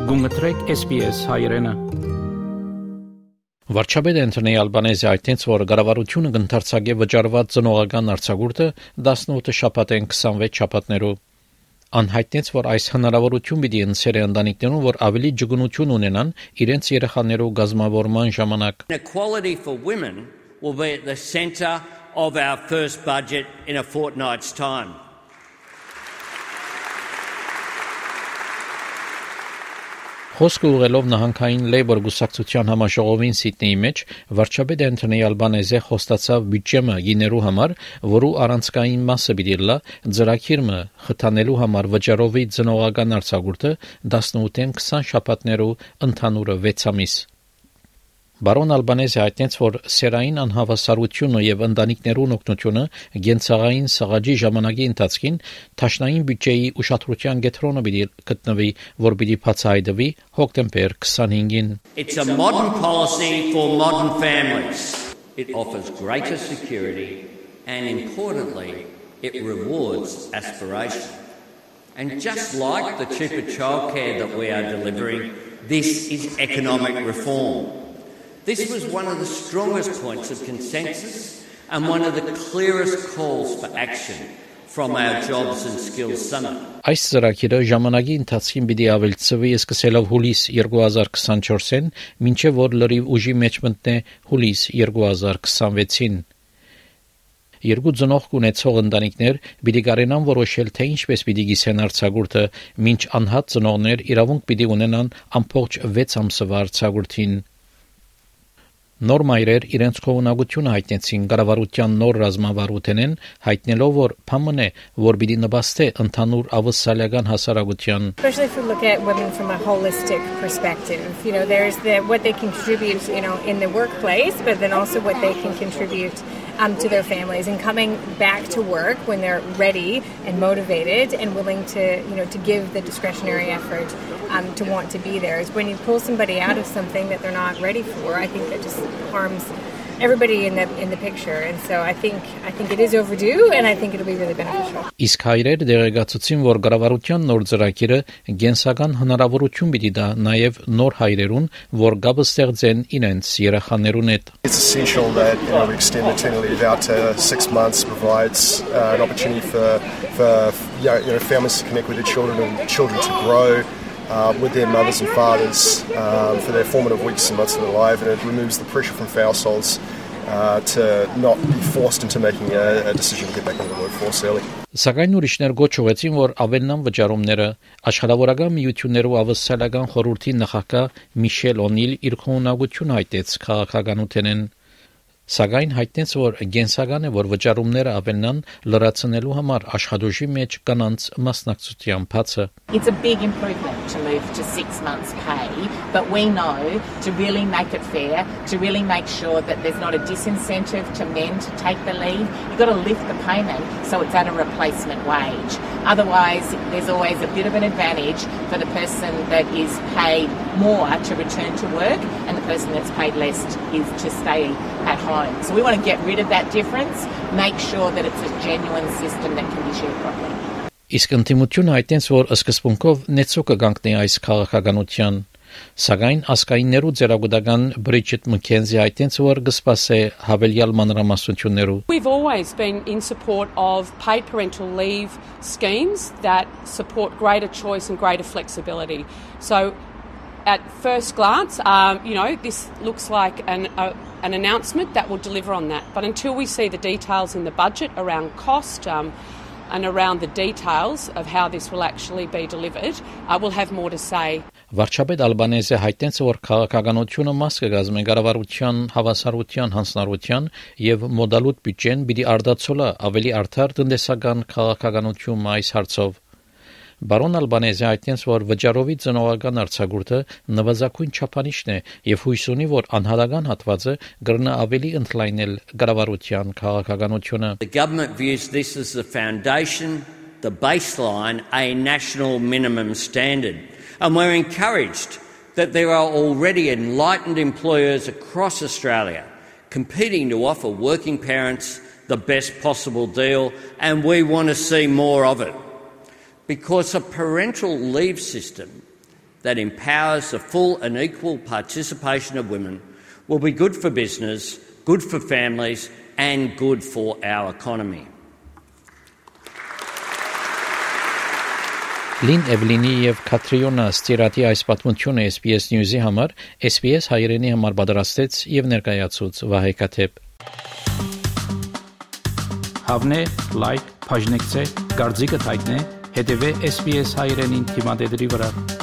Գումտրեք SPS հայրենը։ Վարչապետ Անթոնի Ալբանեզը այդտենց որ կառավարությունը կընթերցակե վճարված ծնողական արձակուրդը 18 շաբաթեն 26 շաբաթներով անհայտնեց որ այս հնարավորություն պիտի ընձեռի ընտանիքներուն որ ավելի ջգունություն ունենան իրենց երեխաներու գազմավորման ժամանակ. Equality for women will be at the centre of our first budget in a fortnight's time. Խոսքը ուղղելով նահանգային Labour գուսակցության համաժողովին Սիդնեի մեջ վարչապետ Անթոնի Ալբանեզը խոստացավ բյուջեմը գիներու համար, որու առանցքային մասը պիտի լա ծրագիրը խթանելու համար վճարովի ծնողական արձակուրդը 18-ին 20 շաբաթներու ընդհանուրը 6 ամիս. Բարոն Ալբանեզը հայտնեց, որ սերային անհավասարությունը եւ ընտանիքներուն օգնությունը գենցաղային սաղաջի ժամանակի ընթացքին տաշնային բյուջեի ուշադրության կենտրոնը պիտի գտնվի, որ պիտի բացահայտվի հոկտեմբեր 25-ին. It's a modern policy for modern families. It offers greater security and importantly, it rewards aspiration. And just like the cheaper childcare that we are delivering, this is economic reform. This was one of the strongest points of consensus and one of the clearest calls for action from our Jobs and Skills Summit. Այս ծրագիրը ժամանակի ընթացքին պիտի ավելցվի սկսելով հուլիս 2024-ին, մինչև որ լրիվ ուժի մեջ մտնե հուլիս 2026-ին. Երկու ծնող ունեցող ընտանիքներ պիտի կարենան որոշել թե ինչպես պիտի գիսեն արձակուրդը, մինչ անհատ ծնողներ իրավունք պիտի ունենան ամբողջ 6 ամսվա արձակուրդին. Նոր մայրեր իրենց քողունակությունը հայտնեցին կառավարության նոր ռազմավարութենեն, հայտնելով որ փամն է, որ պիտի նպաստե ընդհանուր ավսալական հասարակության. Especially if we look at women from a holistic perspective, there's what they contribute, in the workplace, but then also what they can contribute to their families and coming back to work when they're ready and motivated and willing to give the discretionary effort to want to be there. Is when you pull somebody out of something that they're not ready for, I think that just harms everybody in the picture, and so I think it is overdue, and I think it'll be really beneficial. Իսկ հայրեր դեղեկացուցին, որ կառավարության նոր ծրագիրը գենսական հնարավորություն պիտի տա նաև նոր հայրերուն, որ գաբը ստեղծեն իրենց երեխաներուն հետ. It's essential that we extend maternity leave out to 6 months, provides an opportunity for families to connect with their children and children to grow with their mothers and fathers for their formative weeks and months of their life, and it removes the pressure from households to not be forced into making a decision to get back into the workforce early. Սակայն ուրիշներ գոչուեցին, որ ավելնան վճարումները աշխարհավորական միություններու ավսալական խորհրդի նախագահ Միշել Օնիլ իր քողունակություն հայտեց քաղաքականութենեն. Սակայն հայտնեց, որ գենսական է, որ վճարումները ավելնան լրացնելու համար աշխատուժի մեջ կանանց մասնակցության բացը. It's a big improvement to move to 6 months pay, but we know to really make it fair, to really make sure that there's not a disincentive to men to take the leave, you've got to lift the payment so it's at a replacement wage. Otherwise, there's always a bit of an advantage for the person that is paid more to return to work and the person that's paid less is to stay at home. So we want to get rid of that difference, make sure that it's a genuine system that can be shared properly. Իսկ ընդդիմությունը հայտնեց, որ սկզբունքով նեցո կգանքնի այս քաղաքականության. Սակայն ասկայիններու ձերագուտական Բրիջիթ Մքենզի հայտնեց, որ կսպասե հավելյալ մանրամասնություններու. We've always been in support of paid parental leave schemes that support greater choice and greater flexibility. So at first glance, this looks like an announcement that will deliver on that. But until we see the details in the budget around cost and around the details of how this will actually be delivered, we'll have more to say. Վարչապետ Ալբանեզը հայտնեց, որ քաղաքականությունը մաս կգազմի կառավարության հավասարության հանձնառության եւ մոդալուտ բյուջեն պիտի արդացոլա ավելի արդար տնտեսական քաղաքականություն այս հարցով. Բարոն Ալբանեզը հայտնեց, որ վճարովի ծնողական արձակուրդը նվազագույն չափանիշն է եւ հույս ունի, որ անհատական հատվածը կգրնա ավելի ընդլայնել կառավարության քաղաքականությունը. The government views this as the foundation, the baseline, a national minimum standard. And we're encouraged that there are already enlightened employers across Australia competing to offer working parents the best possible deal, and we want to see more of it. Because a parental leave system that empowers the full and equal participation of women will be good for business, good for families and good for our economy. Լին Էվլինի եւ Քատրիոնա Ստիրատի այս պատմությունը SBS News-ի համար SBS հայերենի համար պատրաստեց եւ ներկայացուց Վահե Կաթեփ։ Հավնե, լայք, բաժնեկցե, դարձիկը թայտնե, հետեւե SBS հայերենին թիմադեդի վրա։